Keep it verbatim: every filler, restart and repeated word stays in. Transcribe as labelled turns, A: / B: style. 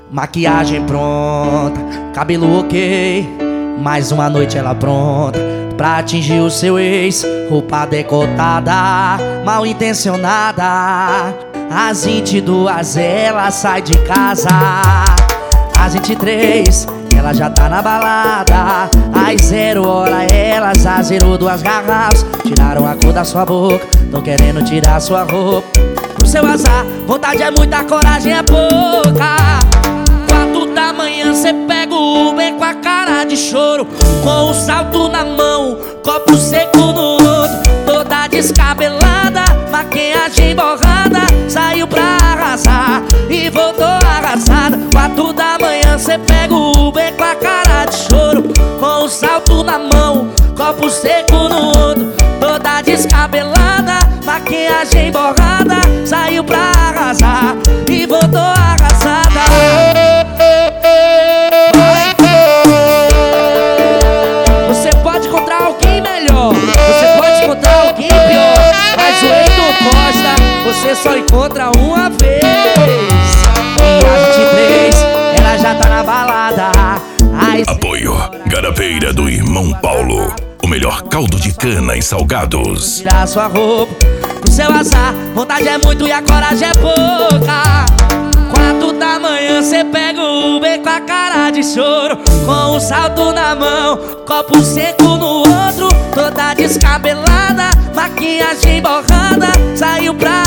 A: Maquiagem pronta, cabelo ok, mais uma noite ela pronta pra atingir o seu ex. Roupa decotada, mal intencionada. Às vinte e duas ela sai de casa. Às vinte e três ela já tá na balada. Às zero hora ela já zerou duas garrafas. Tiraram a cor da sua boca, tão querendo tirar sua roupa. Pro seu azar, vontade é muita, coragem é pouca. Quatro da manhã cê pega o Uber com a cara de choro, com o salto na mão, copo seco no outro. Toda descabelada, maquiagem borrada, saiu pra arrasar e voltou arrasada. Quatro da manhã cê pega o Uber com a cara de choro, com o salto na mão, copo seco no outro. Toda descabelada, maquiagem borrada, saiu pra arrasar e voltou arrasada. Você pode encontrar alguém melhor, você pode encontrar alguém pior, mas o Heitor Costa você só encontra uma vez. E às vinte e três ela já tá na balada. Ai,
B: apoio Garaveira do Irmão Paulo, o melhor caldo de cana e salgados.
A: Tirar sua roupa, pro seu azar, vontade é muito e a coragem é pouca. Quatro da manhã cê pega o Uber com a cara de choro, com um salto na mão, copo seco no outro. Toda descabelada, maquiagem borrada, saiu pra